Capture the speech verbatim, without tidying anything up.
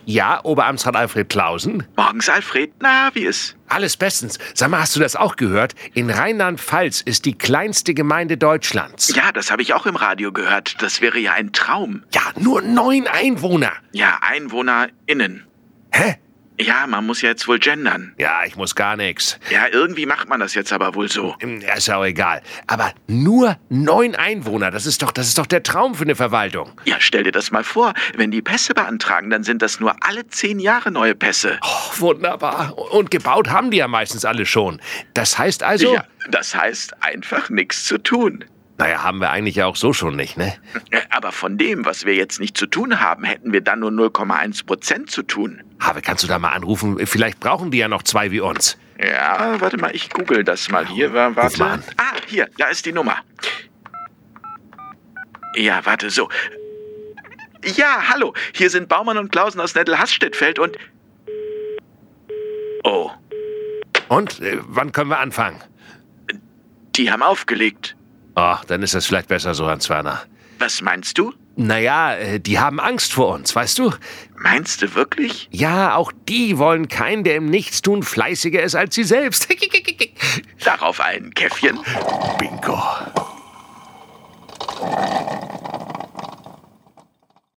Ja, Oberamtsrat Alfred Clausen. Morgens, Alfred. Na, wie ist? Alles bestens. Sag mal, hast du das auch gehört? In Rheinland-Pfalz ist die kleinste Gemeinde Deutschlands. Ja, das habe ich auch im Radio gehört. Das wäre ja ein Traum. Ja, nur neun Einwohner. Ja, EinwohnerInnen. Hä? Ja, man muss ja jetzt wohl gendern. Ja, ich muss gar nichts. Ja, irgendwie macht man das jetzt aber wohl so. Ja, ist ja auch egal. Aber nur neun Einwohner, das ist doch, das ist doch der Traum für eine Verwaltung. Ja, stell dir das mal vor. Wenn die Pässe beantragen, dann sind das nur alle zehn Jahre neue Pässe. Oh, wunderbar. Und gebaut haben die ja meistens alle schon. Das heißt also... Ja, das heißt einfach nichts zu tun. Naja, haben wir eigentlich ja auch so schon nicht, ne? Aber von dem, was wir jetzt nicht zu tun haben, hätten wir dann nur null Komma eins Prozent zu tun. Habe, kannst du da mal anrufen? Vielleicht brauchen die ja noch zwei wie uns. Ja, warte mal, ich google das mal hier. Warte. Ruf mal an. Ah, hier, da ist die Nummer. Ja, warte, so. Ja, hallo, hier sind Baumann und Clausen aus Nettel-Hasstettfeld und... Oh, Und, äh, wann können wir anfangen? die haben aufgelegt. Ach, dann ist das vielleicht besser so, Hans-Werner. Was meinst du? Naja, äh, die haben Angst vor uns, weißt du? Meinst du wirklich? Ja, auch die wollen keinen, der im Nichtstun fleißiger ist als sie selbst. Darauf ein Käffchen? Bingo.